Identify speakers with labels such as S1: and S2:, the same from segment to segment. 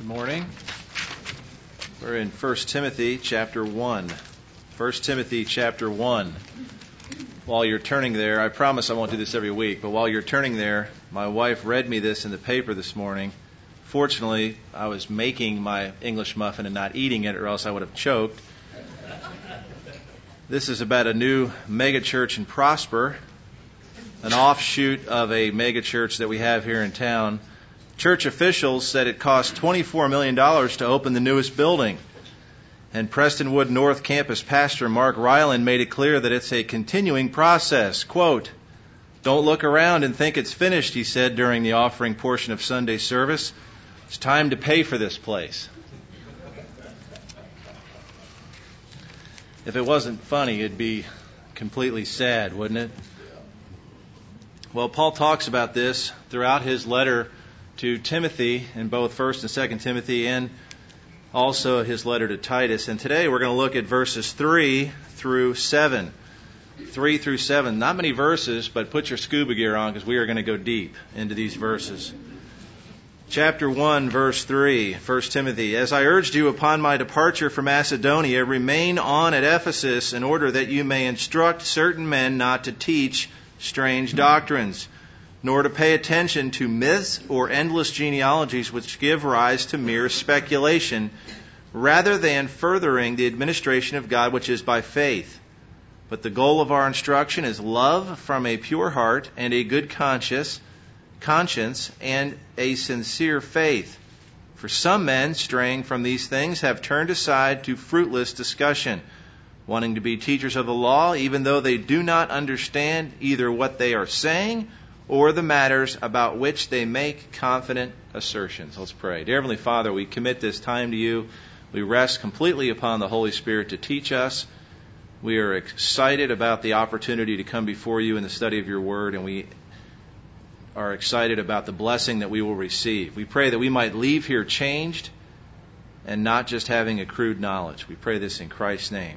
S1: Good morning. We're in 1 Timothy chapter 1. 1 Timothy chapter 1. While you're turning there, I promise I won't do this every week, but while you're turning there, my wife read me this in the paper this morning. Fortunately, I was making my English muffin and not eating it, or else I would have choked. This is about a new megachurch in Prosper, an offshoot of a megachurch that we have here in town. Church officials said it cost $24 million to open the newest building. And Prestonwood North Campus pastor Mark Ryland made it clear that it's a continuing process. Quote, "Don't look around and think it's finished," he said during the offering portion of Sunday service. "It's time to pay for this place." If it wasn't funny, it'd be completely sad, wouldn't it? Well, Paul talks about this throughout his letter to Timothy in both 1 and 2 Timothy and also his letter to Titus. And today we're going to look at verses 3 through 7. 3 through 7. Not many verses, but put your scuba gear on because we are going to go deep into these verses. Chapter 1, verse 3, 1 Timothy. "As I urged you upon my departure from Macedonia, remain on at Ephesus in order that you may instruct certain men not to teach strange doctrines, nor to pay attention to myths or endless genealogies which give rise to mere speculation, rather than furthering the administration of God which is by faith. But the goal of our instruction is love from a pure heart and a good conscience and a sincere faith. For some men, straying from these things, have turned aside to fruitless discussion, wanting to be teachers of the law, even though they do not understand either what they are saying or the matters about which they make confident assertions." Let's pray. Dear Heavenly Father, we commit this time to you. We rest completely upon the Holy Spirit to teach us. We are excited about the opportunity to come before you in the study of your word, and we are excited about the blessing that we will receive. We pray that we might leave here changed and not just having a crude knowledge. We pray this in Christ's name.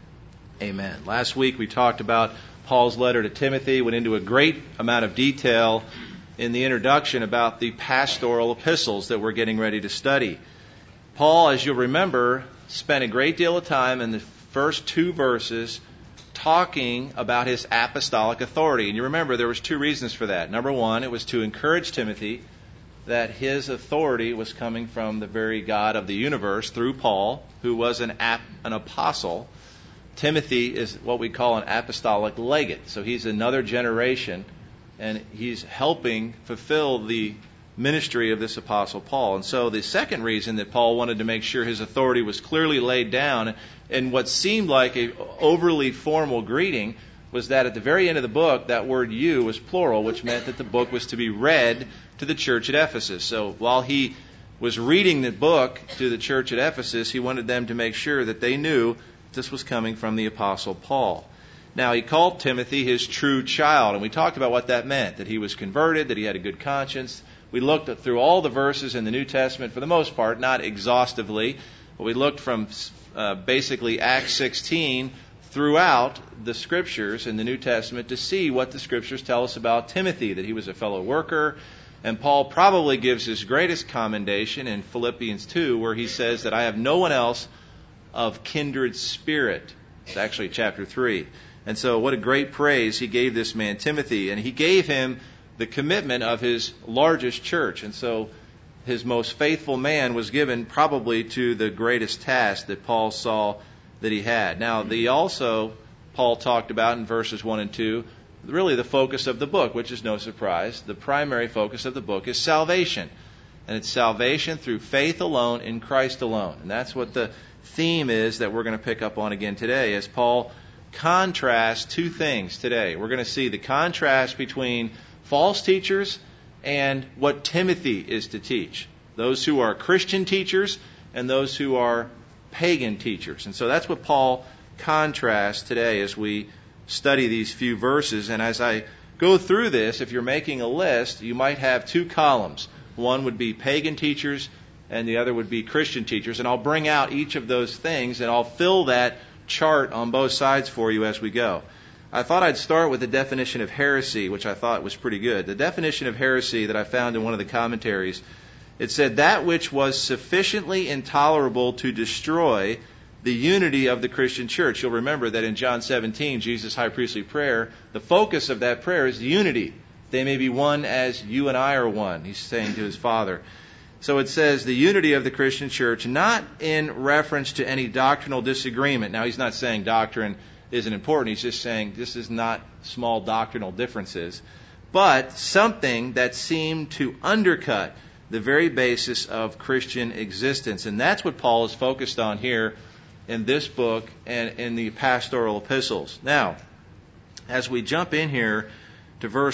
S1: Amen. Last week we talked about Paul's letter to Timothy, went into a great amount of detail in the introduction about the pastoral epistles that we're getting ready to study. Paul, as you'll remember, spent a great deal of time in the first two verses talking about his apostolic authority. And you remember there was two reasons for that. Number one, it was to encourage Timothy that his authority was coming from the very God of the universe through Paul, who was an apostle. Timothy is what we call an apostolic legate. So he's another generation, and he's helping fulfill the ministry of this apostle Paul. And so the second reason that Paul wanted to make sure his authority was clearly laid down in what seemed like an overly formal greeting was that at the very end of the book, that word "you" was plural, which meant that the book was to be read to the church at Ephesus. So while he was reading the book to the church at Ephesus, he wanted them to make sure that they knew this was coming from the Apostle Paul. Now, he called Timothy his true child, and we talked about what that meant, that he was converted, that he had a good conscience. We looked through all the verses in the New Testament for the most part, not exhaustively, but we looked from basically Acts 16 throughout the Scriptures in the New Testament to see what the Scriptures tell us about Timothy, that he was a fellow worker. And Paul probably gives his greatest commendation in Philippians 2, where he says that I have no one else of kindred spirit. It's actually chapter 3. And so what a great praise he gave this man Timothy. And he gave him the commitment of his largest church. And so his most faithful man was given probably to the greatest task that Paul saw that he had. Now, Paul talked about in verses 1 and 2, really the focus of the book, which is no surprise. The primary focus of the book is salvation. And it's salvation through faith alone in Christ alone. And that's what the theme is that we're going to pick up on again today as Paul contrasts two things today. We're going to see the contrast between false teachers and what Timothy is to teach. Those who are Christian teachers and those who are pagan teachers. And so that's what Paul contrasts today as we study these few verses. And as I go through this, if you're making a list, you might have two columns. One would be pagan teachers and the other would be Christian teachers. And I'll bring out each of those things, and I'll fill that chart on both sides for you as we go. I thought I'd start with the definition of heresy, which I thought was pretty good. The definition of heresy that I found in one of the commentaries It said, that which was sufficiently intolerable to destroy the unity of the Christian church. You'll remember that in John 17, Jesus' high priestly prayer, the focus of that prayer is unity. They may be one as you and I are one, he's saying to his Father. So it says the unity of the Christian church, not in reference to any doctrinal disagreement. Now, he's not saying doctrine isn't important. He's just saying this is not small doctrinal differences, but something that seemed to undercut the very basis of Christian existence. And that's what Paul is focused on here in this book and in the pastoral epistles. Now, as we jump in here to verse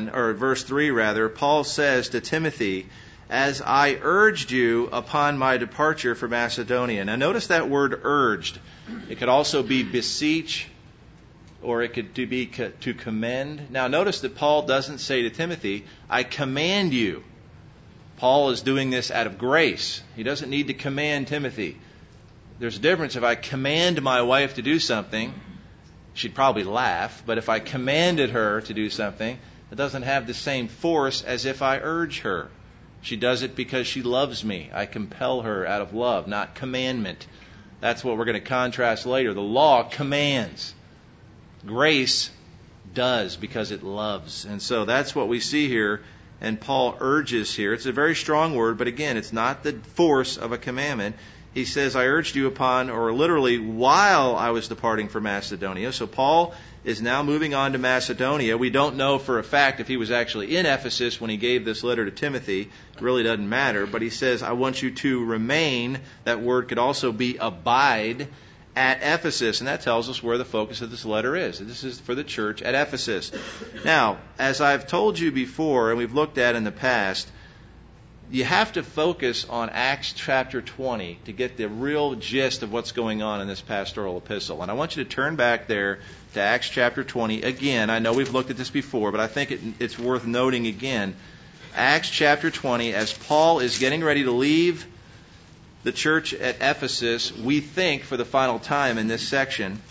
S1: 3 rather, Paul says to Timothy, as I urged you upon my departure for Macedonia. Now notice that word urged. It could also be beseech, or it could be to commend. Now notice that Paul doesn't say to Timothy, I command you. Paul is doing this out of grace. He doesn't need to command Timothy. There's a difference. If I command my wife to do something, she'd probably laugh. But if I commanded her to do something, it doesn't have the same force as if I urge her. She does it because she loves me. I compel her out of love, not commandment. That's what we're going to contrast later. The law commands. Grace does because it loves. And so that's what we see here. And Paul urges here. It's a very strong word, but again, it's not the force of a commandment. He says, I urged you upon, or literally, while I was departing for Macedonia. So Paul is now moving on to Macedonia. We don't know for a fact if he was actually in Ephesus when he gave this letter to Timothy. It really doesn't matter. But he says, I want you to remain. That word could also be abide at Ephesus. And that tells us where the focus of this letter is. This is for the church at Ephesus. Now, as I've told you before, and we've looked at in the past, you have to focus on Acts chapter 20 to get the real gist of what's going on in this pastoral epistle. And I want you to turn back there to Acts chapter 20. Again, I know we've looked at this before, but I think it's worth noting again. Acts chapter 20, as Paul is getting ready to leave the church at Ephesus, we think for the final time in this section.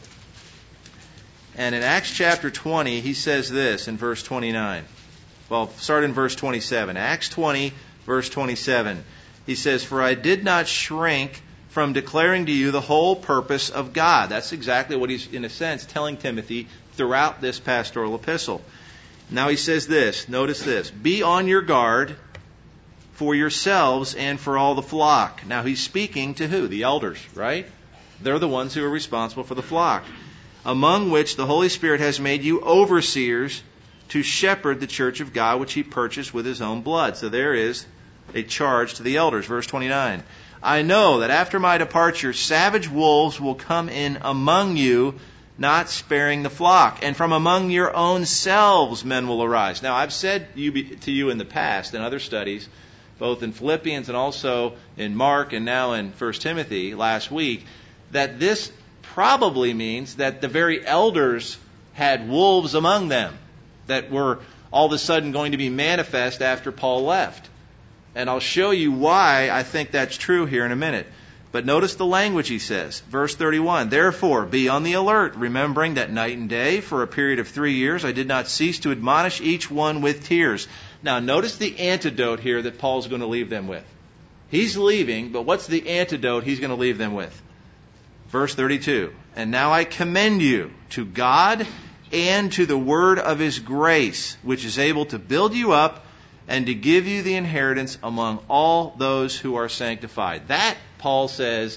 S1: And in Acts chapter 20, he says this in verse 29. Well, start in verse 27. Acts 20, verse 27. He says, for I did not shrink from declaring to you the whole purpose of God. That's exactly what he's, in a sense, telling Timothy throughout this pastoral epistle. Now he says this, notice this, be on your guard for yourselves and for all the flock. Now he's speaking to who? The elders, right? They're the ones who are responsible for the flock, among which the Holy Spirit has made you overseers to shepherd the church of God, which he purchased with his own blood. So there is a charge to the elders. Verse 29. I know that after my departure, savage wolves will come in among you, not sparing the flock. And from among your own selves men will arise. Now, I've said to you in the past, in other studies, both in Philippians and also in Mark and now in 1 Timothy last week, that this probably means that the very elders had wolves among them that were all of a sudden going to be manifest after Paul left. And I'll show you why I think that's true here in a minute. But notice the language he says. Verse 31, therefore be on the alert, remembering that night and day for a period of 3 years I did not cease to admonish each one with tears. Now notice the antidote here that Paul's going to leave them with. He's leaving, but what's the antidote he's going to leave them with? Verse 32, and now I commend you to God and to the word of his grace, which is able to build you up and to give you the inheritance among all those who are sanctified. That, Paul says,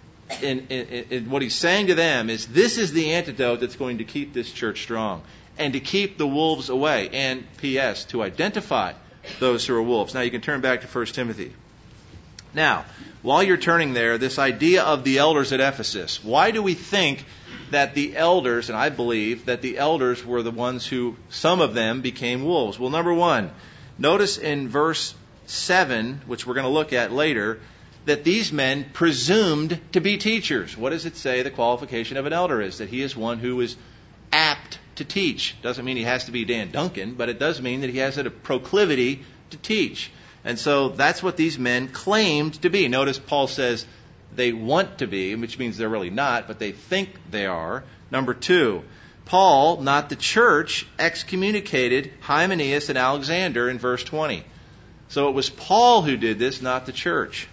S1: in what he's saying to them is, this is the antidote that's going to keep this church strong and to keep the wolves away. And P.S., to identify those who are wolves. Now you can turn back to 1 Timothy. Now, while you're turning there, this idea of the elders at Ephesus. Why do we think that the elders, and I believe that the elders were the ones who, some of them, became wolves? Well, number one, notice in verse 7, which we're going to look at later, that these men presumed to be teachers. What does it say the qualification of an elder is? That he is one who is apt to teach. Doesn't mean he has to be Dan Duncan, but it does mean that he has a proclivity to teach. And so that's what these men claimed to be. Notice Paul says they want to be, which means they're really not, but they think they are. Number two, Paul, not the church, excommunicated Hymenaeus and Alexander in verse 20. So it was Paul who did this, not the church.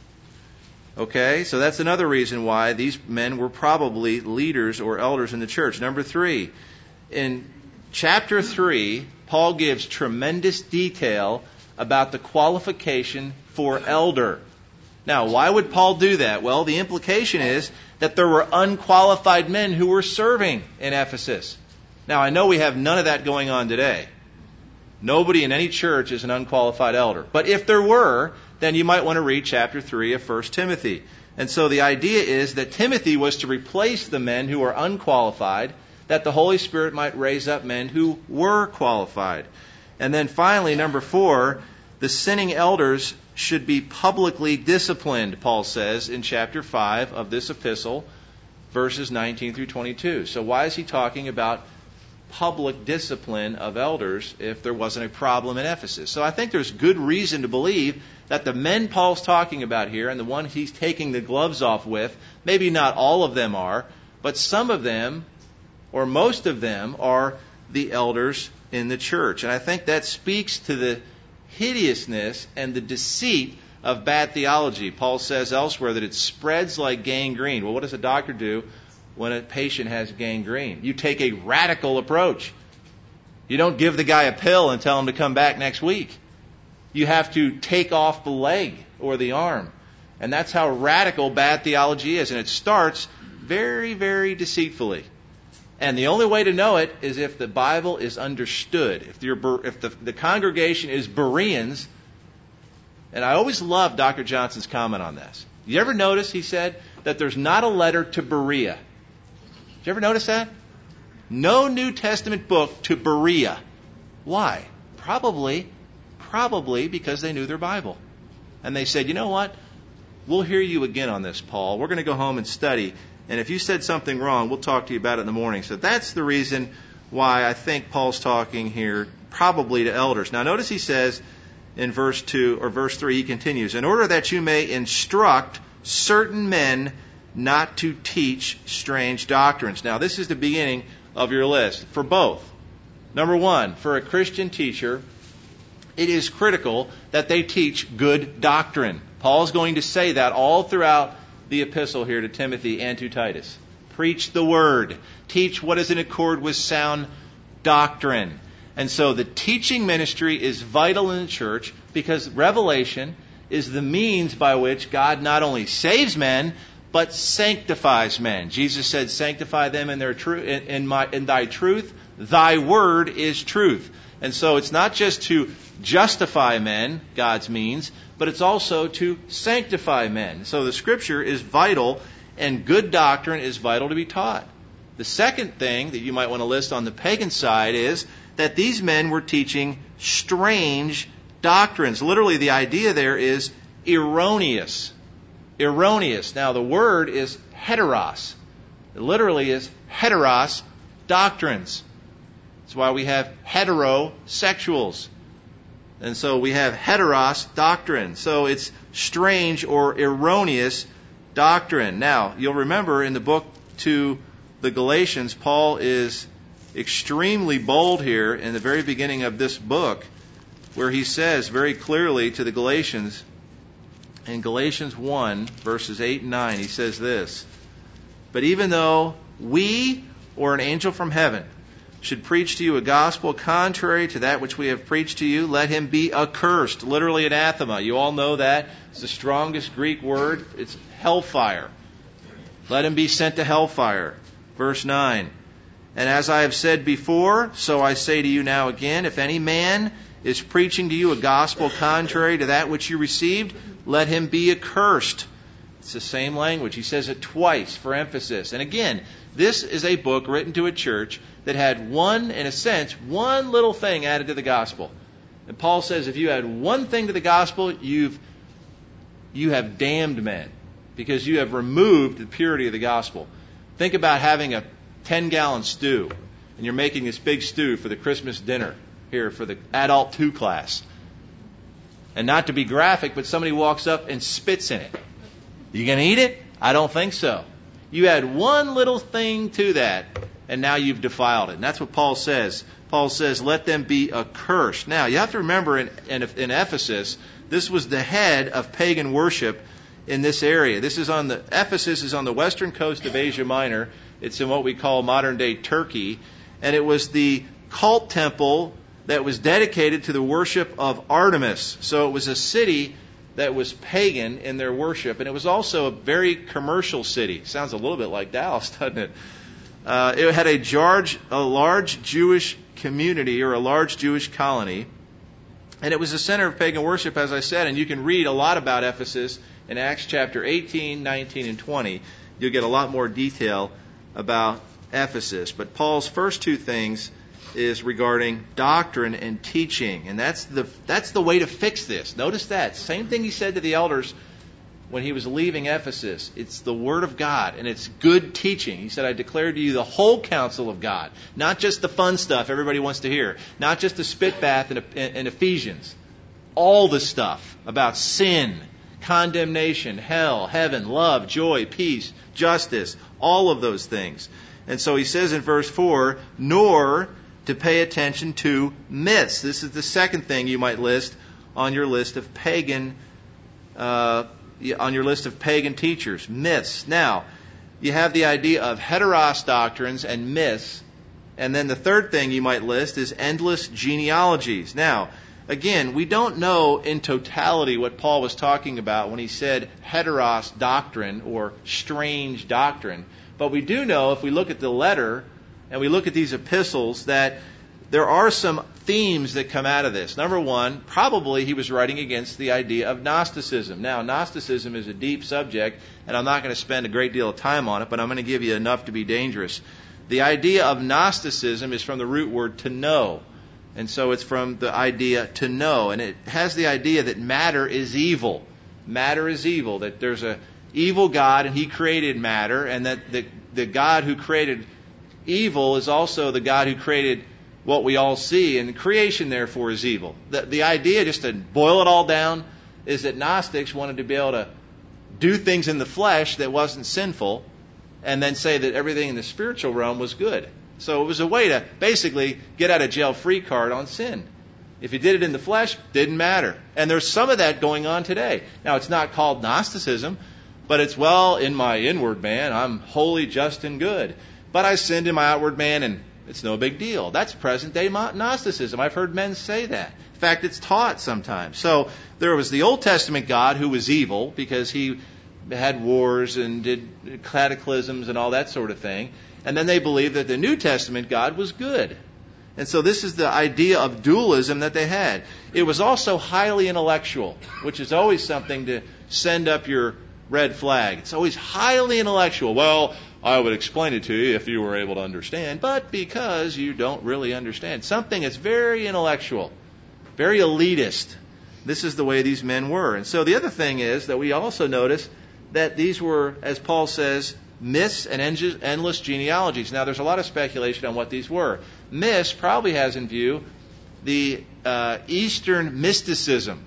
S1: Okay, so that's another reason why these men were probably leaders or elders in the church. Number 3, in chapter 3, Paul gives tremendous detail about the qualification for elder. Now, why would Paul do that? Well, the implication is that there were unqualified men who were serving in Ephesus. Now, I know we have none of that going on today. Nobody in any church is an unqualified elder. But if there were, then you might want to read chapter 3 of 1 Timothy. And so the idea is that Timothy was to replace the men who are unqualified, that the Holy Spirit might raise up men who were qualified. And then finally, number 4, the sinning elders should be publicly disciplined, Paul says in chapter 5 of this epistle, verses 19 through 22. So why is he talking about public discipline of elders if there wasn't a problem in Ephesus? So I think there's good reason to believe that the men Paul's talking about here and the one he's taking the gloves off with, maybe not all of them are, but some of them or most of them are the elders in the church. And I think that speaks to the hideousness and the deceit of bad theology. Paul says elsewhere that it spreads like gangrene. Well, what does a doctor do when a patient has gangrene? You take a radical approach. You don't give the guy a pill and tell him to come back next week. You have to take off the leg or the arm. And that's how radical bad theology is. And it starts very, very deceitfully. And the only way to know it is if the Bible is understood. If the congregation is Bereans. And I always love Dr. Johnson's comment on this. You ever notice, he said, that there's not a letter to Berea? Did you ever notice that? No New Testament book to Berea. Why? Probably because they knew their Bible. And they said, you know what? We'll hear you again on this, Paul. We're going to go home and study. And if you said something wrong, we'll talk to you about it in the morning. So that's the reason why I think Paul's talking here probably to elders. Now notice he says in verse 2 or verse 3, he continues, in order that you may instruct certain men not to teach strange doctrines. Now this is the beginning of your list for both. Number 1, for a Christian teacher, it is critical that they teach good doctrine. Paul's going to say that all throughout the epistle here to Timothy and to Titus. Preach the word. Teach what is in accord with sound doctrine. And so the teaching ministry is vital in the church because revelation is the means by which God not only saves men, but sanctifies men. Jesus said, sanctify them in their in thy truth. Thy word is truth. And so it's not just to justify men, God's means, but it's also to sanctify men. So the Scripture is vital, and good doctrine is vital to be taught. The second thing that you might want to list on the pagan side is that these men were teaching strange doctrines. Literally, the idea there is erroneous. Erroneous. Now, the word is heteros. It literally is heteros doctrines. That's why we have heterosexuals. And so we have heteros doctrine. So it's strange or erroneous doctrine. Now, you'll remember in the book to the Galatians, Paul is extremely bold here in the very beginning of this book, where he says very clearly to the Galatians, in Galatians 1, verses 8 and 9, he says this, but even though we or an angel from heaven should preach to you a gospel contrary to that which we have preached to you, let him be accursed. Literally anathema. You all know that. It's the strongest Greek word. It's hellfire. Let him be sent to hellfire. Verse 9. And as I have said before, so I say to you now again, if any man is preaching to you a gospel contrary to that which you received, let him be accursed. It's the same language. He says it twice for emphasis. And again, this is a book written to a church that had one little thing added to the gospel. And Paul says if you add one thing to the gospel, you have damned men because you have removed the purity of the gospel. Think about having a 10-gallon stew, and you're making this big stew for the Christmas dinner here for the adult 2 class. And not to be graphic, but somebody walks up and spits in it. You going to eat it? I don't think so. You add one little thing to that, and now you've defiled it. And that's what Paul says Paul says, let them be accursed. Now, you have to remember in Ephesus, this was the head of pagan worship in this area. Ephesus is on the western coast of Asia Minor. It's in what we call modern-day Turkey. And it was the cult temple that was dedicated to the worship of Artemis. So it was a city that was pagan in their worship. And it was also a very commercial city. Sounds a little bit like Dallas, doesn't it? It had a large Jewish community, or a large Jewish colony. And it was a center of pagan worship, as I said. And you can read a lot about Ephesus in Acts chapter 18, 19, and 20. You'll get a lot more detail about Ephesus. But Paul's first two things is regarding doctrine and teaching. And that's the way to fix this. Notice that. Same thing he said to the elders when he was leaving Ephesus. It's the Word of God, and it's good teaching. He said, I declare to you the whole counsel of God, not just the fun stuff everybody wants to hear, not just the spit bath in Ephesians. All the stuff about sin, condemnation, hell, heaven, love, joy, peace, justice, all of those things. And so he says in verse 4, nor to pay attention to myths. This is the second thing you might list on your list of pagan teachers, myths. Now, you have the idea of heteros doctrines and myths, and then the third thing you might list is endless genealogies. Now, again, we don't know in totality what Paul was talking about when he said heteros doctrine or strange doctrine, but we do know if we look at the letter and we look at these epistles that there are some themes that come out of this. Number one, probably he was writing against the idea of Gnosticism. Now, Gnosticism is a deep subject, and I'm not going to spend a great deal of time on it, but I'm going to give you enough to be dangerous. The idea of Gnosticism is from the root word to know. And so it's from the idea to know. And it has the idea that matter is evil. Matter is evil, that there's an evil God, and he created matter, and that the God who created evil is also the God who created what we all see, and creation, therefore, is evil. The idea, just to boil it all down, is that Gnostics wanted to be able to do things in the flesh that wasn't sinful, and then say that everything in the spiritual realm was good. So it was a way to basically get out of jail free card on sin. If you did it in the flesh, didn't matter. And there's some of that going on today. Now, it's not called Gnosticism, but it's, well, in my inward man, I'm holy, just, and good. But I sinned in my outward man, and it's no big deal. That's present-day Gnosticism. I've heard men say that. In fact, it's taught sometimes. So there was the Old Testament God who was evil because he had wars and did cataclysms and all that sort of thing. And then they believed that the New Testament God was good. And so this is the idea of dualism that they had. It was also highly intellectual, which is always something to send up your red flag. It's always highly intellectual. Well, I would explain it to you if you were able to understand, but because you don't really understand. Something that's very intellectual, very elitist. This is the way these men were. And so the other thing is that we also notice that these were, as Paul says, myths and endless genealogies. Now, there's a lot of speculation on what these were. Myths probably has in view the Eastern mysticism,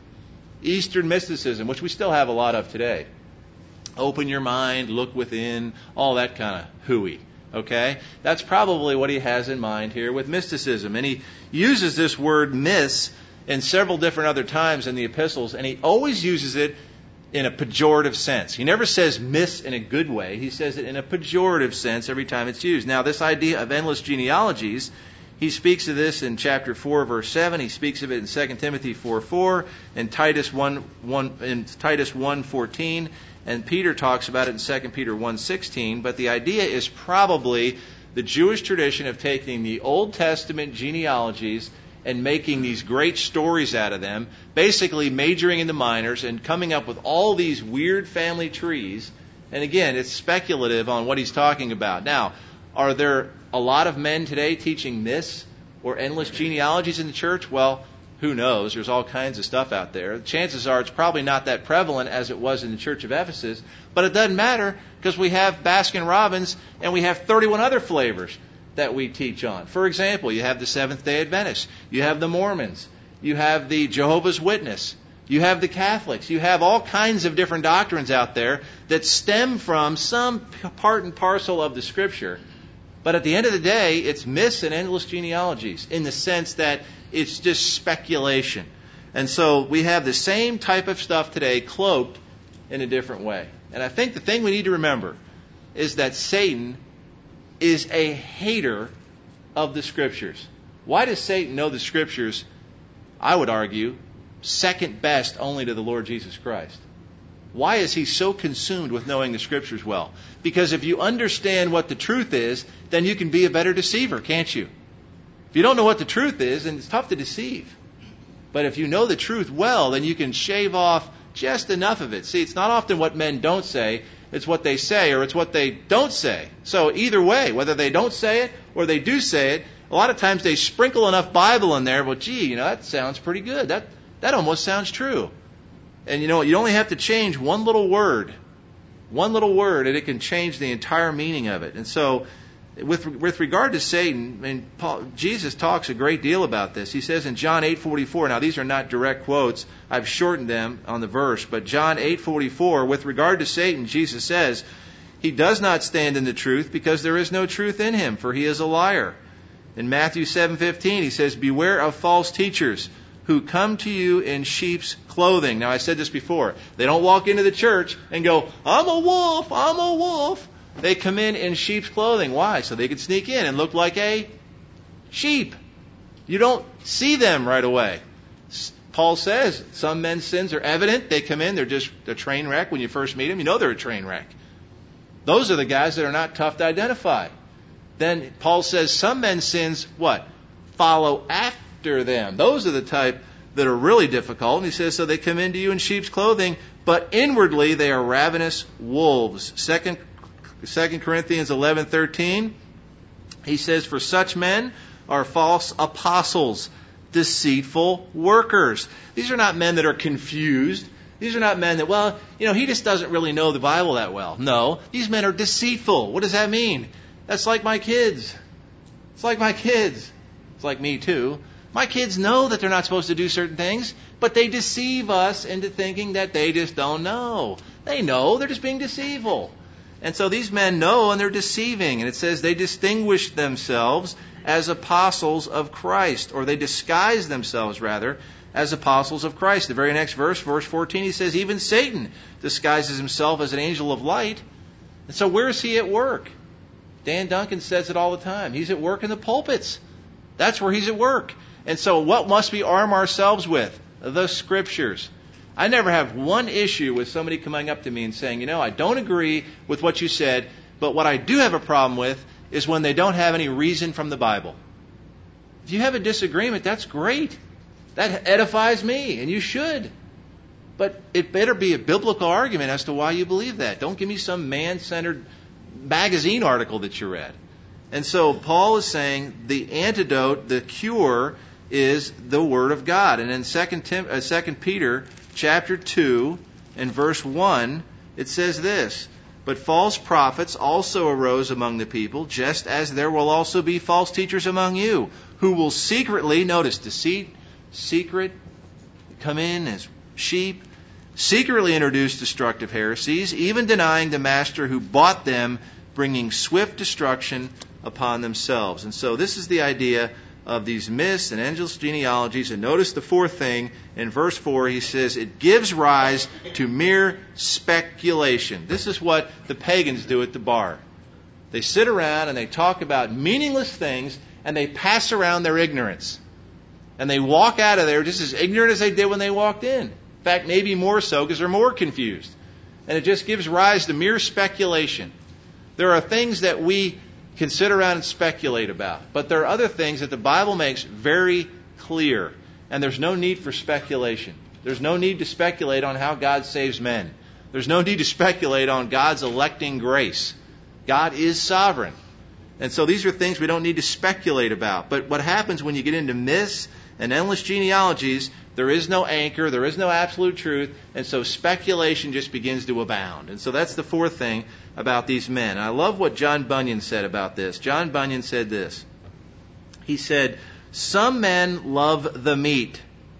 S1: which we still have a lot of today. Open your mind, look within, all that kind of hooey. Okay? That's probably what he has in mind here with mysticism. And he uses this word myths in several different other times in the epistles, and he always uses it in a pejorative sense. He never says myths in a good way. He says it in a pejorative sense every time it's used. Now, this idea of endless genealogies, he speaks of this in chapter 4, verse 7. He speaks of it in 2 Timothy 4:4, and Titus 1:14. And Peter talks about it in 2 Peter 1:16. But the idea is probably the Jewish tradition of taking the Old Testament genealogies and making these great stories out of them, basically majoring in the minors and coming up with all these weird family trees. And again, it's speculative on what he's talking about. Now, are there a lot of men today teaching myths or endless genealogies in the church? Well, who knows? There's all kinds of stuff out there. Chances are it's probably not that prevalent as it was in the church of Ephesus, but it doesn't matter because we have Baskin-Robbins and we have 31 other flavors that we teach on. For example, you have the Seventh-day Adventists, you have the Mormons, you have the Jehovah's Witness, you have the Catholics, you have all kinds of different doctrines out there that stem from some part and parcel of the Scripture, But at the end of the day, it's myths and endless genealogies in the sense that it's just speculation. And so we have the same type of stuff today cloaked in a different way. And I think the thing we need to remember is that Satan is a hater of the Scriptures. Why does Satan know the Scriptures, I would argue, second best only to the Lord Jesus Christ? Why is he so consumed with knowing the Scriptures well? Because if you understand what the truth is, then you can be a better deceiver, can't you? If you don't know what the truth is, then it's tough to deceive. But if you know the truth well, then you can shave off just enough of it. See, it's not often what men don't say, it's what they say or it's what they don't say. So either way, whether they don't say it or they do say it, a lot of times they sprinkle enough Bible in there, well, gee, that sounds pretty good. That almost sounds true. And you only have to change one little word, and it can change the entire meaning of it. And so, with regard to Satan, Jesus talks a great deal about this. He says in John 8:44. Now, these are not direct quotes. I've shortened them on the verse. But John 8:44, with regard to Satan, Jesus says, "He does not stand in the truth because there is no truth in him, for he is a liar." In Matthew 7:15, he says, "Beware of false teachers who come to you in sheep's clothing." Now, I said this before. They don't walk into the church and go, "I'm a wolf, I'm a wolf." They come in sheep's clothing. Why? So they can sneak in and look like a sheep. You don't see them right away. Paul says some men's sins are evident. They come in, they're just a train wreck when you first meet them. You know they're a train wreck. Those are the guys that are not tough to identify. Then Paul says some men's sins, what? Follow after them. Those are the type that are really difficult. And he says, so they come into you in sheep's clothing, but inwardly they are ravenous wolves. 2 Corinthians 11:13, he says, for such men are false apostles, deceitful workers. These are not men that are confused. These are not men that, he just doesn't really know the Bible that well. No, these men are deceitful. What does that mean? That's like my kids. It's like my kids. It's like me too. My kids know that they're not supposed to do certain things, but they deceive us into thinking that they just don't know. They know, they're just being deceitful. And so these men know and they're deceiving. And it says they distinguish themselves as apostles of Christ, or they disguise themselves, rather, as apostles of Christ. The very next verse, verse 14, he says, even Satan disguises himself as an angel of light. And so where is he at work? Dan Duncan says it all the time. He's at work in the pulpits. That's where he's at work. And so what must we arm ourselves with? The Scriptures. I never have one issue with somebody coming up to me and saying, I don't agree with what you said, but what I do have a problem with is when they don't have any reason from the Bible. If you have a disagreement, that's great. That edifies me, and you should. But it better be a biblical argument as to why you believe that. Don't give me some man-centered magazine article that you read. And so Paul is saying the antidote, the cure, is the Word of God. And in 2 Peter chapter 2 and verse 1, it says this, but false prophets also arose among the people, just as there will also be false teachers among you, who will secretly, notice deceit, secret, come in as sheep, secretly introduce destructive heresies, even denying the master who bought them, bringing swift destruction upon themselves. And so this is the idea of these myths and endless genealogies. And notice the fourth thing in verse 4, he says, it gives rise to mere speculation. This is what the pagans do at the bar. They sit around and they talk about meaningless things and they pass around their ignorance. And they walk out of there just as ignorant as they did when they walked in. In fact, maybe more so because they're more confused. And it just gives rise to mere speculation. There are things that we can sit around and speculate about. But there are other things that the Bible makes very clear. And there's no need for speculation. There's no need to speculate on how God saves men. There's no need to speculate on God's electing grace. God is sovereign. And so these are things we don't need to speculate about. But what happens when you get into myths and endless genealogies, there is no anchor, there is no absolute truth, and so speculation just begins to abound. And so that's the fourth thing about these men. And I love what John Bunyan said about this. John Bunyan said this. He said, some men love the meat,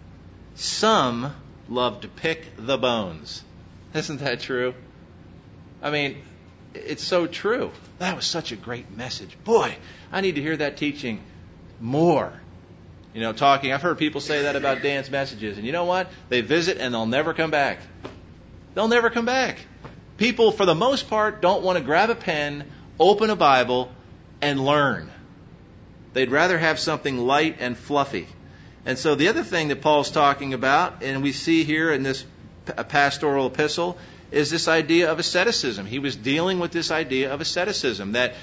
S1: some love to pick the bones. Isn't that true? I mean, it's so true. That was such a great message. Boy, I need to hear that teaching more. I've heard people say that about Dan's messages. And you know what? They visit and they'll never come back. They'll never come back. People, for the most part, don't want to grab a pen, open a Bible, and learn. They'd rather have something light and fluffy. And so the other thing that Paul's talking about, and we see here in this pastoral epistle, is this idea of asceticism. He was dealing with this idea of asceticism, that,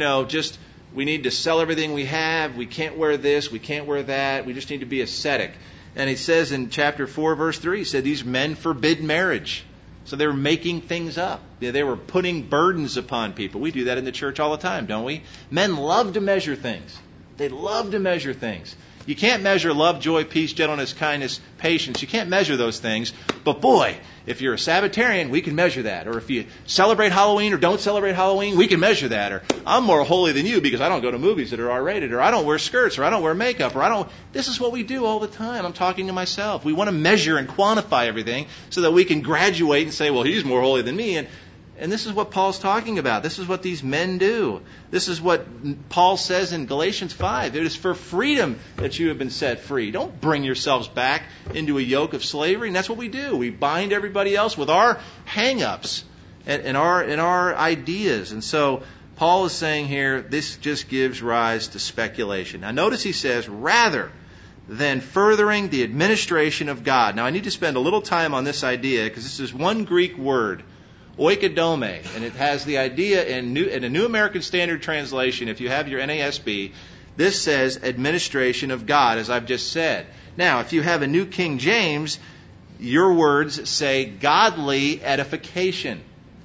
S1: we need to sell everything we have. We can't wear this. We can't wear that. We just need to be ascetic. And he says in chapter 4, verse 3, he said, these men forbid marriage. So they were making things up. They were putting burdens upon people. We do that in the church all the time, don't we? Men love to measure things. They love to measure things. You can't measure love, joy, peace, gentleness, kindness, patience. You can't measure those things. But boy, if you're a Sabbatarian, we can measure that. Or if you celebrate Halloween or don't celebrate Halloween, we can measure that. Or I'm more holy than you because I don't go to movies that are R-rated. Or I don't wear skirts. Or I don't wear makeup. This is what we do all the time. I'm talking to myself. We want to measure and quantify everything so that we can graduate and say, well, he's more holy than me. And this is what Paul's talking about. This is what these men do. This is what Paul says in Galatians 5. It is for freedom that you have been set free. Don't bring yourselves back into a yoke of slavery. And that's what we do. We bind everybody else with our hang-ups and our ideas. And so Paul is saying here, this just gives rise to speculation. Now notice he says, rather than furthering the administration of God. Now I need to spend a little time on this idea because this is one Greek word, oikodome, and it has the idea in a New American Standard Translation. If you have your NASB, this says administration of God, as I've just said. Now, if you have a New King James, your words say godly edification.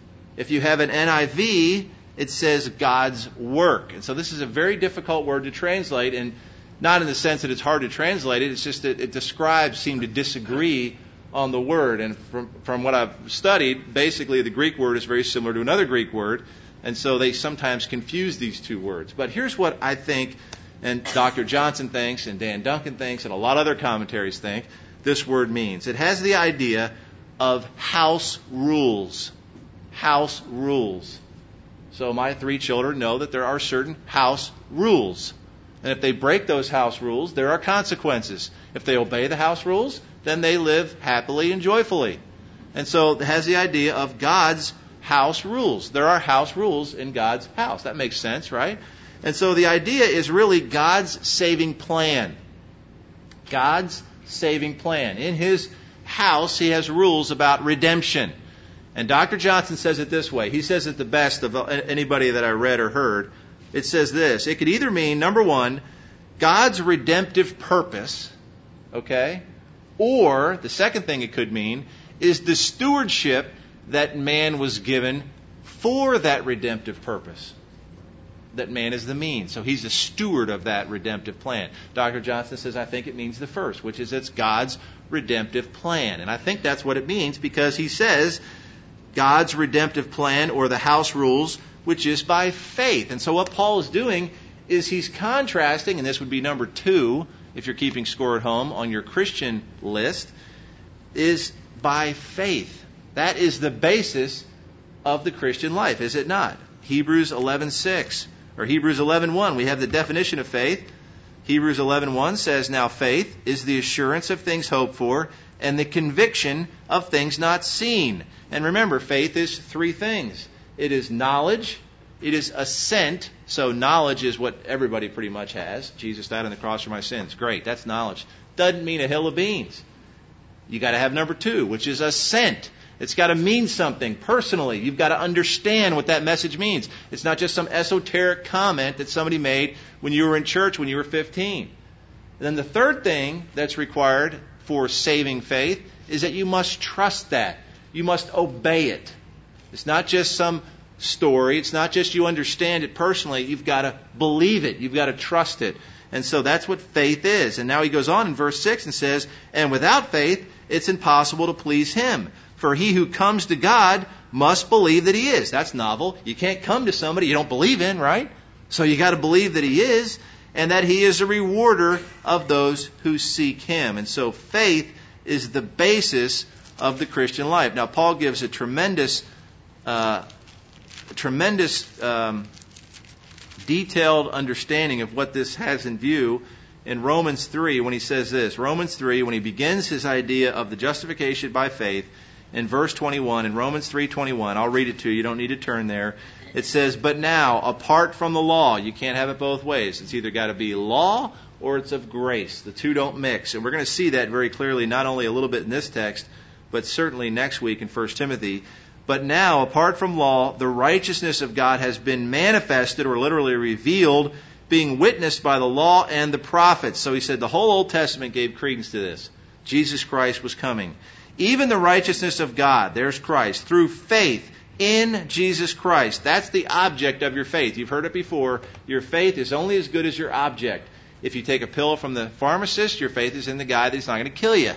S1: If you have an NIV, it says God's work. And so this is a very difficult word to translate, and not in the sense that it's hard to translate it. It's just that the scribes seem to disagree on the word. And from what I've studied, basically the Greek word is very similar to another Greek word, and so they sometimes confuse these two words. But here's what I think, and Dr. Johnson thinks, and Dan Duncan thinks, and a lot of other commentaries think this word means. It has the idea of house rules. House rules. So my 3 children know that there are certain house rules. And if they break those house rules, there are consequences. If they obey the house rules, then they live happily and joyfully. And so it has the idea of God's house rules. There are house rules in God's house. That makes sense, right? And so the idea is really God's saving plan. God's saving plan. In His house, He has rules about redemption. And Dr. Johnson says it this way. He says it the best of anybody that I read or heard. It says this. It could either mean, number one, God's redemptive purpose, okay? Or, the second thing it could mean, is the stewardship that man was given for that redemptive purpose. That man is the means. So he's a steward of that redemptive plan. Dr. Johnson says, I think it means the first, which is it's God's redemptive plan. And I think that's what it means because he says God's redemptive plan or the house rules, which is by faith. And so what Paul is doing is he's contrasting, and this would be number 2, if you're keeping score at home on your Christian list, is by faith. That is the basis of the Christian life, is it not? Hebrews 11:6 or Hebrews 11:1, we have the definition of faith. Hebrews 11:1 says, now faith is the assurance of things hoped for and the conviction of things not seen. And remember, faith is 3 things. It is knowledge, it is assent. So knowledge is what everybody pretty much has. Jesus died on the cross for my sins. Great, that's knowledge. Doesn't mean a hill of beans. You got to have number 2, which is assent. It's got to mean something personally. You've got to understand what that message means. It's not just some esoteric comment that somebody made when you were in church when you were 15. And then the third thing that's required for saving faith is that you must trust that. You must obey it. It's not just some story. It's not just you understand it personally. You've got to believe it. You've got to trust it. And so that's what faith is. And now he goes on in verse 6 and says, and without faith, it's impossible to please Him. For he who comes to God must believe that He is. That's novel. You can't come to somebody you don't believe in, right? So you got to believe that He is and that He is a rewarder of those who seek Him. And so faith is the basis of the Christian life. Now Paul gives a tremendous tremendous detailed understanding of what this has in view in Romans 3 when he says this. Romans 3, when he begins his idea of the justification by faith, in verse 21, in Romans 3:21, I'll read it to you. You don't need to turn there. It says, "But now, apart from the law," you can't have it both ways. It's either got to be law or it's of grace. The two don't mix. And we're going to see that very clearly, not only a little bit in this text, but certainly next week in 1 Timothy. "But now, apart from law, the righteousness of God has been manifested," or literally revealed, "being witnessed by the law and the prophets." So he said the whole Old Testament gave credence to this. Jesus Christ was coming. "Even the righteousness of God," there's Christ, "through faith in Jesus Christ." That's the object of your faith. You've heard it before. Your faith is only as good as your object. If you take a pill from the pharmacist, your faith is in the guy that's not going to kill you.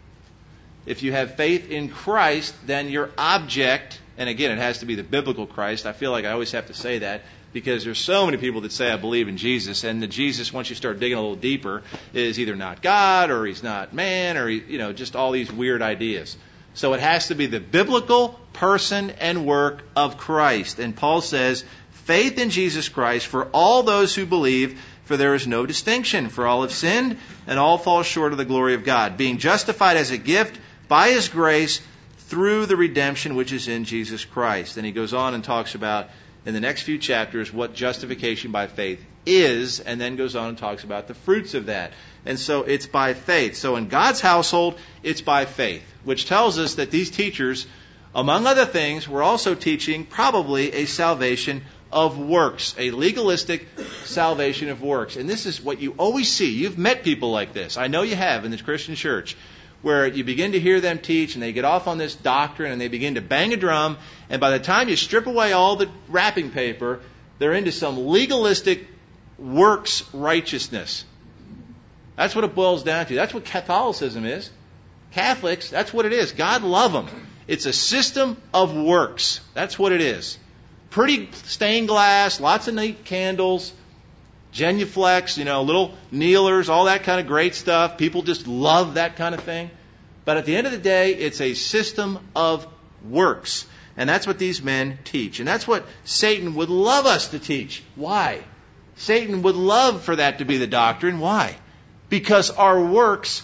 S1: If you have faith in Christ, then your object, and again, it has to be the biblical Christ. I feel like I always have to say that because there's so many people that say, "I believe in Jesus," and the Jesus, once you start digging a little deeper, is either not God or he's not man or just all these weird ideas. So it has to be the biblical person and work of Christ. And Paul says, faith in Jesus Christ for all those who believe, for there is no distinction. For all have sinned, and all fall short of the glory of God, being justified as a gift by His grace through the redemption which is in Jesus Christ. And he goes on and talks about, in the next few chapters, what justification by faith is, and then goes on and talks about the fruits of that. And so it's by faith. So in God's household, it's by faith, which tells us that these teachers, among other things, were also teaching probably a salvation of works, a legalistic salvation of works. And this is what you always see. You've met people like this. I know you have in the Christian church, where you begin to hear them teach and they get off on this doctrine and they begin to bang a drum, and by the time you strip away all the wrapping paper, they're into some legalistic works righteousness. That's what it boils down to. That's what Catholicism is. Catholics, that's what it is. God love them. It's a system of works. That's what it is. Pretty stained glass, lots of neat candles, genuflex, little kneelers, all that kind of great stuff. People just love that kind of thing. But at the end of the day, it's a system of works. And that's what these men teach. And that's what Satan would love us to teach. Why? Satan would love for that to be the doctrine. Why? Because our works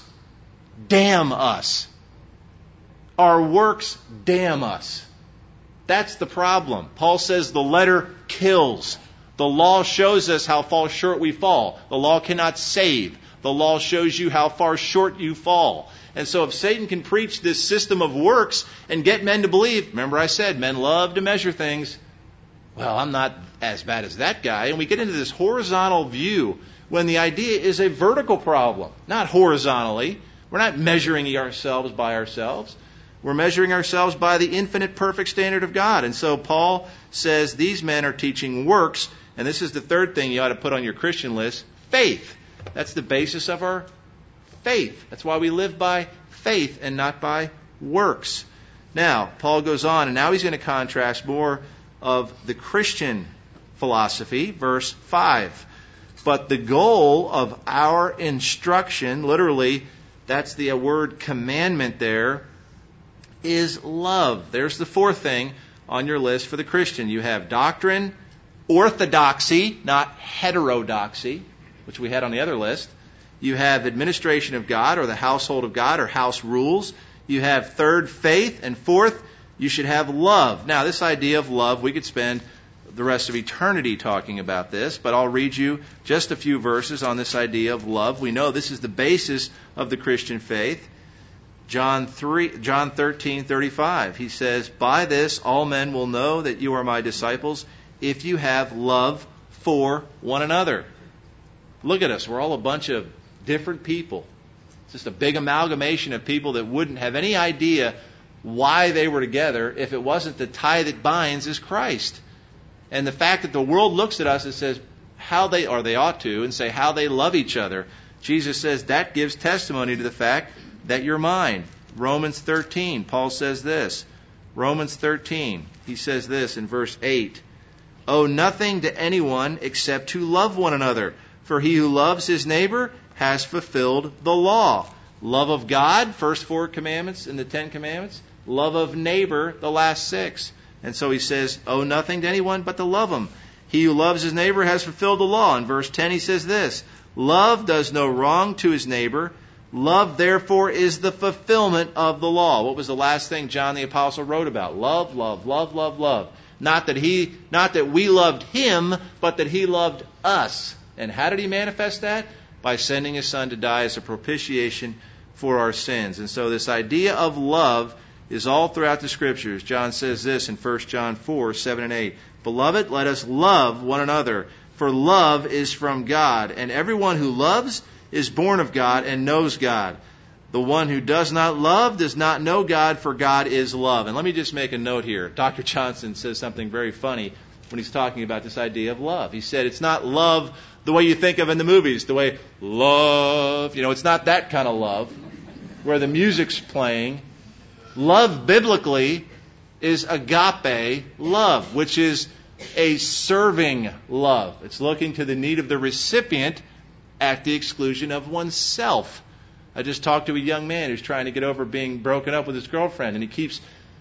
S1: damn us. Our works damn us. That's the problem. Paul says the letter kills. The law shows us how far short we fall. The law cannot save. The law shows you how far short you fall. And so if Satan can preach this system of works and get men to believe, remember I said men love to measure things. Well, I'm not as bad as that guy. And we get into this horizontal view when the idea is a vertical problem, not horizontally. We're not measuring ourselves by ourselves. We're measuring ourselves by the infinite perfect standard of God. And so Paul says these men are teaching works. And this is the third thing you ought to put on your Christian list, faith. That's the basis of our faith. That's why we live by faith and not by works. Now, Paul goes on, and now he's going to contrast more of the Christian philosophy. Verse 5. But the goal of our instruction, literally, that's the word commandment there, is love. There's the fourth thing on your list for the Christian. You have doctrine, orthodoxy, not heterodoxy, which we had on the other list. You have administration of God, or the household of God, or house rules. You have third, faith. And fourth, you should have love. Now, this idea of love, we could spend the rest of eternity talking about this, but I'll read you just a few verses on this idea of love. We know this is the basis of the Christian faith. John 13:35, he says, "By this all men will know that you are my disciples, if you have love for one another." Look at us. We're all a bunch of different people. It's just a big amalgamation of people that wouldn't have any idea why they were together if it wasn't the tie that binds is Christ. And the fact that the world looks at us and says how they, or they ought to, and say how they love each other. Jesus says that gives testimony to the fact that you're mine. Romans 13, Paul says this. Romans 13, he says this in verse 8. "Owe nothing to anyone except to love one another. For he who loves his neighbor has fulfilled the law." Love of God, first 4 commandments in the 10 commandments. Love of neighbor, the last 6. And so he says, owe nothing to anyone but to love him. He who loves his neighbor has fulfilled the law. In verse 10 he says this, love does no wrong to his neighbor. Love, therefore, is the fulfillment of the law. What was the last thing John the Apostle wrote about? Love, love, love, love, love. Not that we loved him, but that he loved us. And how did he manifest that? By sending his Son to die as a propitiation for our sins. And so this idea of love is all throughout the Scriptures. John says this in 1 John 4, 7 and 8. Beloved, let us love one another, for love is from God, and everyone who loves is born of God and knows God. The one who does not love does not know God, for God is love. And let me just make a note here. Dr. Johnson says something very funny when he's talking about this idea of love. He said it's not love the way you think of in the movies, the way love, it's not that kind of love where the music's playing. Love biblically is agape love, which is a serving love. It's looking to the need of the recipient at the exclusion of oneself. I just talked to a young man who's trying to get over being broken up with his girlfriend, and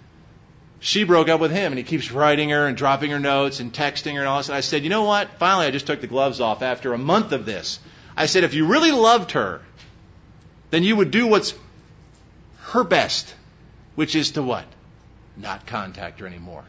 S1: she broke up with him, and he keeps writing her and dropping her notes and texting her and all this. And I said, you know what? Finally, I just took the gloves off after a month of this. I said, if you really loved her, then you would do what's her best, which is to what? Not contact her anymore.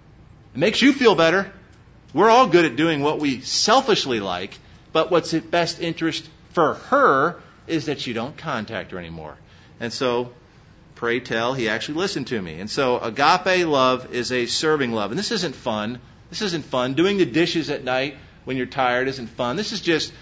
S1: It makes you feel better. We're all good at doing what we selfishly like, but what's in best interest for her is that you don't contact her anymore. And so, pray tell, he actually listened to me. And so, agape love is a serving love. And this isn't fun. This isn't fun. Doing the dishes at night when you're tired isn't fun. This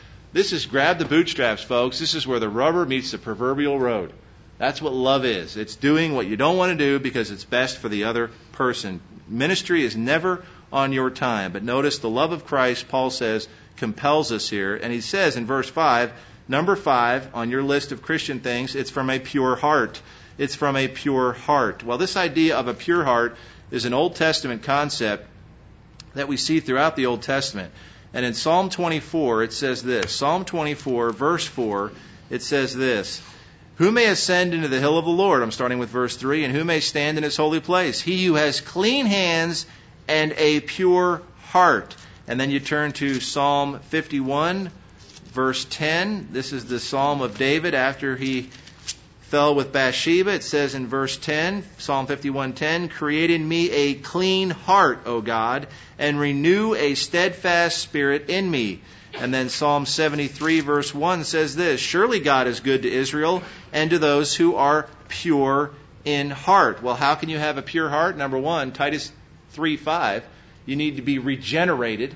S1: is grab the bootstraps, folks. This is where the rubber meets the proverbial road. That's what love is. It's doing what you don't want to do because it's best for the other person. Ministry is never on your time. But notice the love of Christ, Paul says, compels us here. And he says in verse 5, number 5 on your list of Christian things, it's from a pure heart. It's from a pure heart. Well, this idea of a pure heart is an Old Testament concept that we see throughout the Old Testament. And in Psalm 24, it says this. Psalm 24, verse 4, it says this. Who may ascend into the hill of the Lord? I'm starting with verse 3. And who may stand in his holy place? He who has clean hands and a pure heart. And then you turn to Psalm 51, verse 10. This is the Psalm of David after he fell with Bathsheba. It says in verse 10, Psalm 51:10, create in me a clean heart, O God, and renew a steadfast spirit in me. And then Psalm 73 verse 1 says this, surely God is good to Israel and to those who are pure in heart. Well, how can you have a pure heart? Number one, Titus 3:5, you need to be regenerated.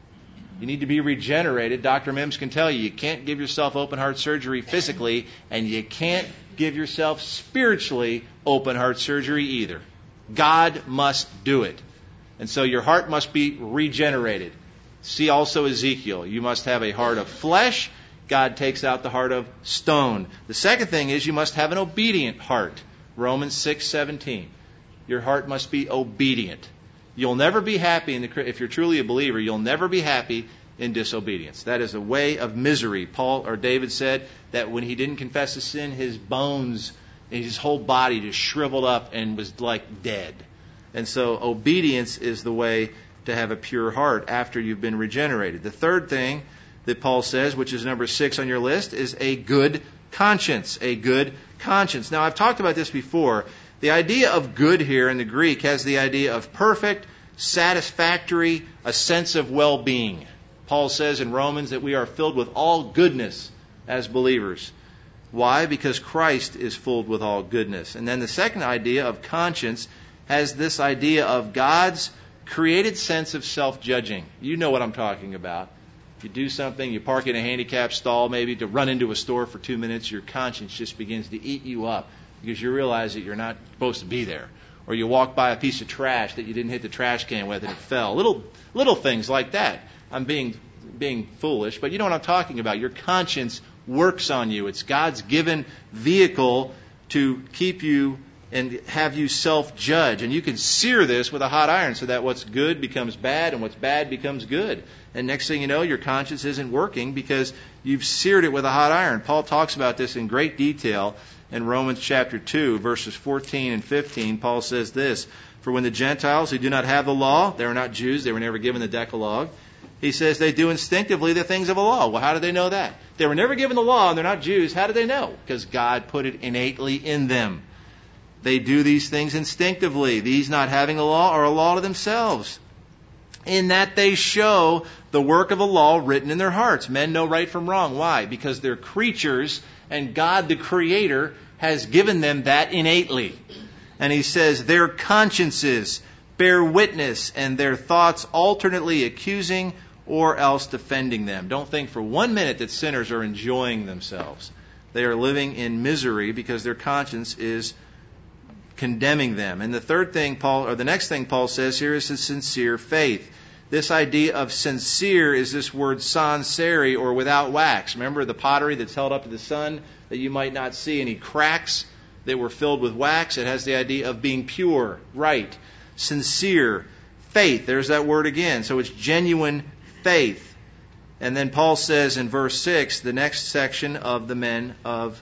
S1: You need to be regenerated. Dr. Mims can tell you can't give yourself open heart surgery physically, and you can't give yourself spiritually open heart surgery either. God must do it. And so your heart must be regenerated. See also Ezekiel. You must have a heart of flesh. God takes out the heart of stone. The second thing is you must have an obedient heart. Romans 6:17. Your heart must be obedient. You'll never be happy if you're truly a believer. You'll never be happy in disobedience. That is a way of misery. David said that when he didn't confess his sin, his bones, his whole body just shriveled up and was like dead. And so obedience is the way to have a pure heart after you've been regenerated. The third thing that Paul says, which is number 6 on your list, is a good conscience. A good conscience. Now, I've talked about this before. The idea of good here in the Greek has the idea of perfect, satisfactory, a sense of well-being. Paul says in Romans that we are filled with all goodness as believers. Why? Because Christ is filled with all goodness. And then the second idea of conscience has this idea of God's created sense of self-judging. You know what I'm talking about. You do something, you park in a handicapped stall maybe to run into a store for 2 minutes, your conscience just begins to eat you up because you realize that you're not supposed to be there. Or you walk by a piece of trash that you didn't hit the trash can with and it fell. Little things like that. I'm being foolish, but you know what I'm talking about. Your conscience works on you. It's God's given vehicle to keep you and have you self-judge. And you can sear this with a hot iron so that what's good becomes bad and what's bad becomes good. And next thing you know, your conscience isn't working because you've seared it with a hot iron. Paul talks about this in great detail in Romans chapter 2, verses 14 and 15. Paul says this, For when the Gentiles who do not have the law, they are not Jews, they were never given the Decalogue, he says they do instinctively the things of a law. Well, how do they know that? They were never given the law and they're not Jews. How do they know? Because God put it innately in them. They do these things instinctively. These not having a law are a law to themselves, in that they show the work of a law written in their hearts. Men know right from wrong. Why? Because they're creatures, and God, the Creator, has given them that innately. And he says, their consciences bear witness, and their thoughts alternately accusing or else defending them. Don't think for 1 minute that sinners are enjoying themselves. They are living in misery because their conscience is condemning them. And the next thing Paul says here is a sincere faith. This idea of sincere is this word sancere, or without wax. Remember the pottery that's held up to the sun that you might not see any cracks that were filled with wax? It has the idea of being pure, right, sincere faith. There's that word again. So it's genuine faith. And then Paul says in verse 6, the next section of the men of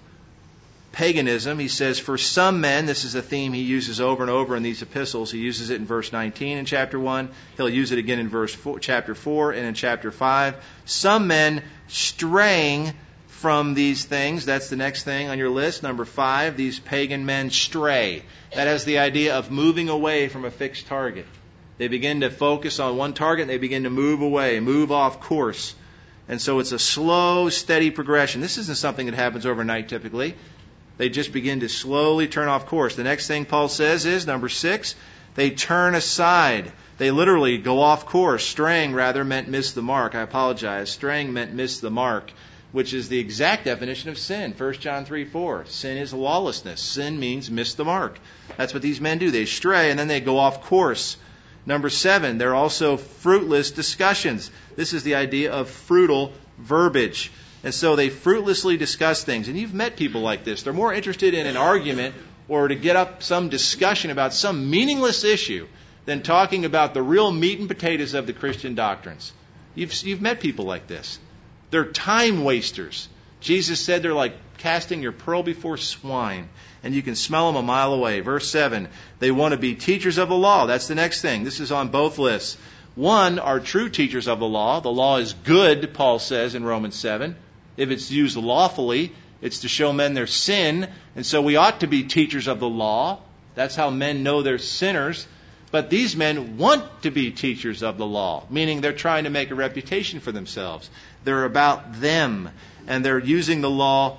S1: paganism, he says, for some men, this is a theme he uses over and over in these epistles. He uses it in verse 19 in chapter 1. He'll use it again in chapter 4 and in chapter 5. Some men straying from these things. That's the next thing on your list. Number 5, these pagan men stray. That has the idea of moving away from a fixed target. They begin to focus on one target and they begin to move away, move off course. And so it's a slow, steady progression. This isn't something that happens overnight typically. They just begin to slowly turn off course. The next thing Paul says is, number 6, they turn aside. They literally go off course. Straying, rather, meant miss the mark. I apologize. Straying meant miss the mark, which is the exact definition of sin. 1 John 3:4. Sin is lawlessness. Sin means miss the mark. That's what these men do. They stray and then they go off course. Number 7, they're also fruitless discussions. This is the idea of fruitful verbiage. And so they fruitlessly discuss things. And you've met people like this. They're more interested in an argument or to get up some discussion about some meaningless issue than talking about the real meat and potatoes of the Christian doctrines. You've met people like this. They're time wasters. Jesus said they're like casting your pearl before swine, and you can smell them a mile away. Verse 7, they want to be teachers of the law. That's the next thing. This is on both lists. One, are true teachers of the law. The law is good, Paul says in Romans 7. If it's used lawfully, it's to show men their sin, and so we ought to be teachers of the law. That's how men know they're sinners. But these men want to be teachers of the law, meaning they're trying to make a reputation for themselves. They're about them, and they're using the law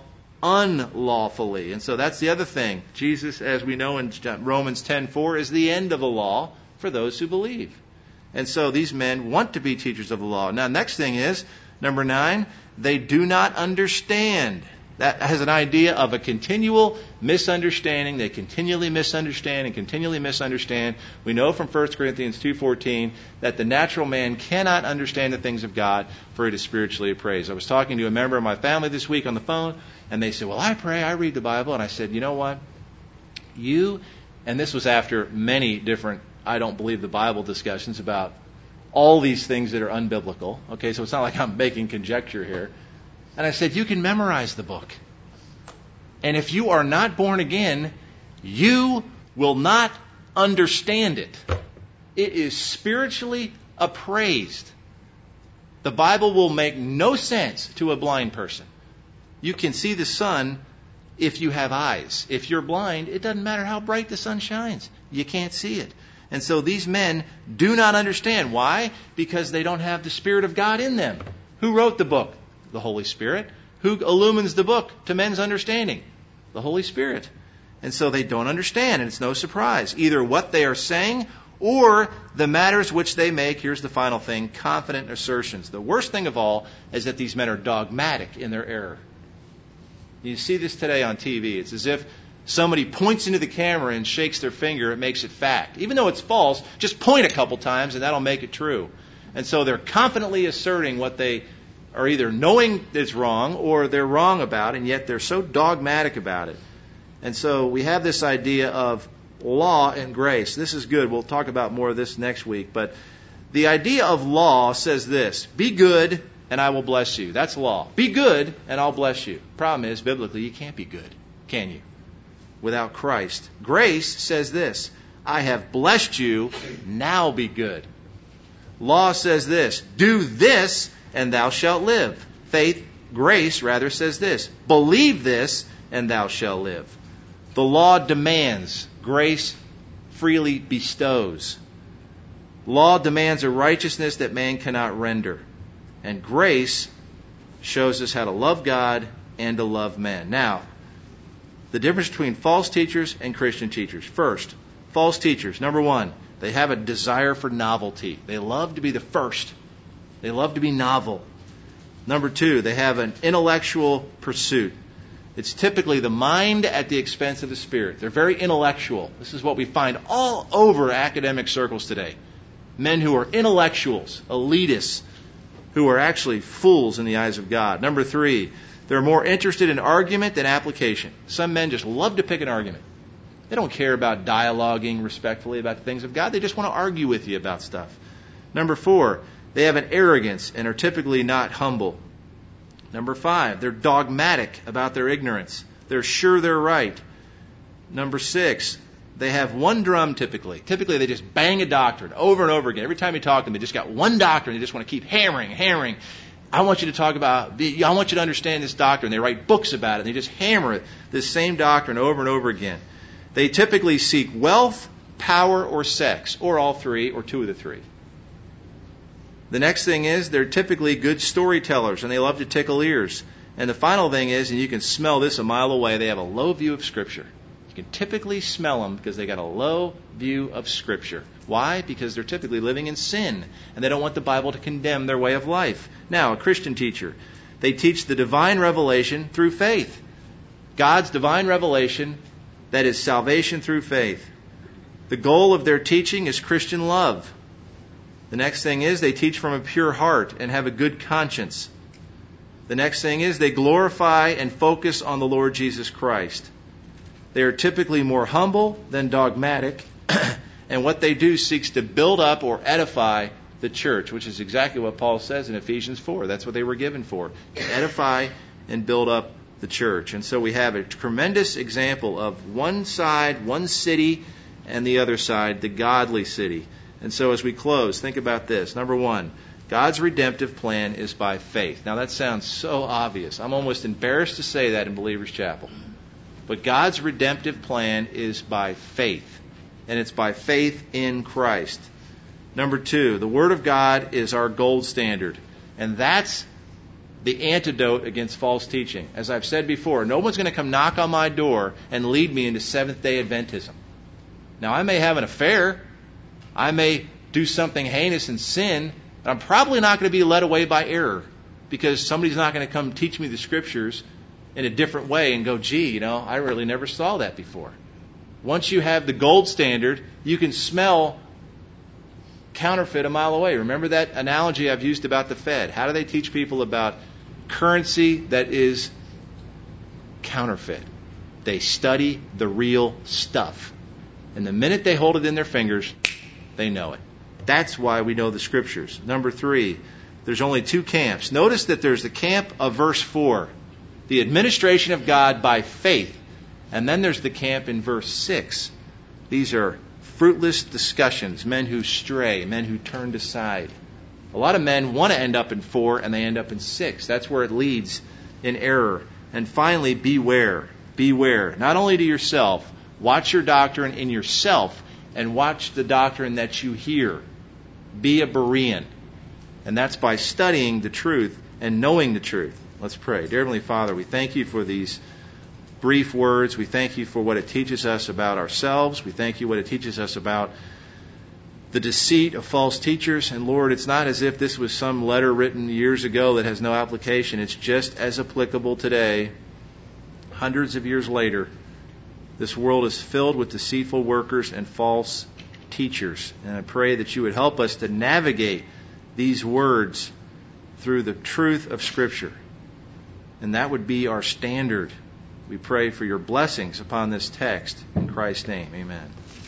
S1: unlawfully. And so that's the other thing. Jesus, as we know in Romans 10:4, is the end of the law for those who believe. And so these men want to be teachers of the law. Now, next thing is, number 9, they do not understand. That has an idea of a continual misunderstanding. They continually misunderstand and continually misunderstand. We know from 1 Corinthians 2:14 that the natural man cannot understand the things of God, for it is spiritually appraised. I was talking to a member of my family this week on the phone, and they said, well, I pray, I read the Bible. And I said, you know what? And this was after many different I don't believe the Bible discussions about all these things that are unbiblical. Okay, so it's not like I'm making conjecture here. And I said, you can memorize the book. And if you are not born again, you will not understand it. It is spiritually appraised. The Bible will make no sense to a blind person. You can see the sun if you have eyes. If you're blind, it doesn't matter how bright the sun shines. You can't see it. And so these men do not understand. Why? Because they don't have the Spirit of God in them. Who wrote the book? The Holy Spirit. Who illumines the book to men's understanding? The Holy Spirit. And so they don't understand, and it's no surprise. Either what they are saying or the matters which they make, here's the final thing, confident assertions. The worst thing of all is that these men are dogmatic in their error. You see this today on TV. It's as if somebody points into the camera and shakes their finger, it makes it fact. Even though it's false, just point a couple times and that'll make it true. And so they're confidently asserting what they are either knowing is wrong or they're wrong about, and yet they're so dogmatic about it. And so we have this idea of law and grace. This is good. We'll talk about more of this next week. But the idea of law says this: be good and I will bless you. That's law. Be good and I'll bless you. Problem is, biblically, you can't be good, can you? Without Christ. Grace says this: I have blessed you, now be good. Law says this, do this and thou shalt live. Grace rather says this, believe this and thou shalt live. The law demands, grace freely bestows. Law demands a righteousness that man cannot render. And grace shows us how to love God and to love men. Now, the difference between false teachers and Christian teachers. First, false teachers. Number one, they have a desire for novelty. They love to be the first. They love to be novel. Number two, they have an intellectual pursuit. It's typically the mind at the expense of the spirit. They're very intellectual. This is what we find all over academic circles today. Men who are intellectuals, elitists, who are actually fools in the eyes of God. Number three, they're more interested in argument than application. Some men just love to pick an argument. They don't care about dialoguing respectfully about the things of God. They just want to argue with you about stuff. Number four, they have an arrogance and are typically not humble. Number five, they're dogmatic about their ignorance. They're sure they're right. Number six, they have one drum typically. Typically they just bang a doctrine over and over again. Every time you talk to them, they just got one doctrine. They just want to keep hammering. I want you to talk about, I want you to understand this doctrine. They write books about it. They just hammer it, this same doctrine over and over again. They typically seek wealth, power, or sex, or all three, or two of the three. The next thing is they're typically good storytellers, and they love to tickle ears. And the final thing is, and you can smell this a mile away, they have a low view of Scripture. You can typically smell them because they got a low view of Scripture. Why? Because they're typically living in sin, and they don't want the Bible to condemn their way of life. Now, a Christian teacher, they teach the divine revelation through faith. God's divine revelation, that is salvation through faith. The goal of their teaching is Christian love. The next thing is they teach from a pure heart and have a good conscience. The next thing is they glorify and focus on the Lord Jesus Christ. They are typically more humble than dogmatic, and what they do seeks to build up or edify the church, which is exactly what Paul says in Ephesians 4. That's what they were given for, to edify and build up the church. And so we have a tremendous example of one side, one city, and the other side, the godly city. And so as we close, think about this. Number one, God's redemptive plan is by faith. Now that sounds so obvious. I'm almost embarrassed to say that in Believers Chapel. But God's redemptive plan is by faith. And it's by faith in Christ. Number two, the Word of God is our gold standard. And that's the antidote against false teaching. As I've said before, no one's going to come knock on my door and lead me into Seventh-day Adventism. Now I may have an affair. I may do something heinous and sin, but I'm probably not going to be led away by error because somebody's not going to come teach me the Scriptures in a different way and go, gee, I really never saw that before. Once you have the gold standard, you can smell counterfeit a mile away. Remember that analogy I've used about the Fed? How do they teach people about currency that is counterfeit? They study the real stuff. And the minute they hold it in their fingers, they know it. That's why we know the Scriptures. Number three, there's only two camps. Notice that there's the camp of verse 4, the administration of God by faith. And then there's the camp in verse 6. These are fruitless discussions, men who stray, men who turned aside. A lot of men want to end up in 4 and they end up in 6. That's where it leads in error. And finally, beware. Beware. Not only to yourself, watch your doctrine in yourself, and watch the doctrine that you hear. Be a Berean. And that's by studying the truth and knowing the truth. Let's pray. Dear Heavenly Father, we thank you for these brief words. We thank you for what it teaches us about ourselves. We thank you what it teaches us about the deceit of false teachers. And Lord, it's not as if this was some letter written years ago that has no application. It's just as applicable today, hundreds of years later. This world is filled with deceitful workers and false teachers. And I pray that you would help us to navigate these words through the truth of Scripture. And that would be our standard. We pray for your blessings upon this text. In Christ's name, amen.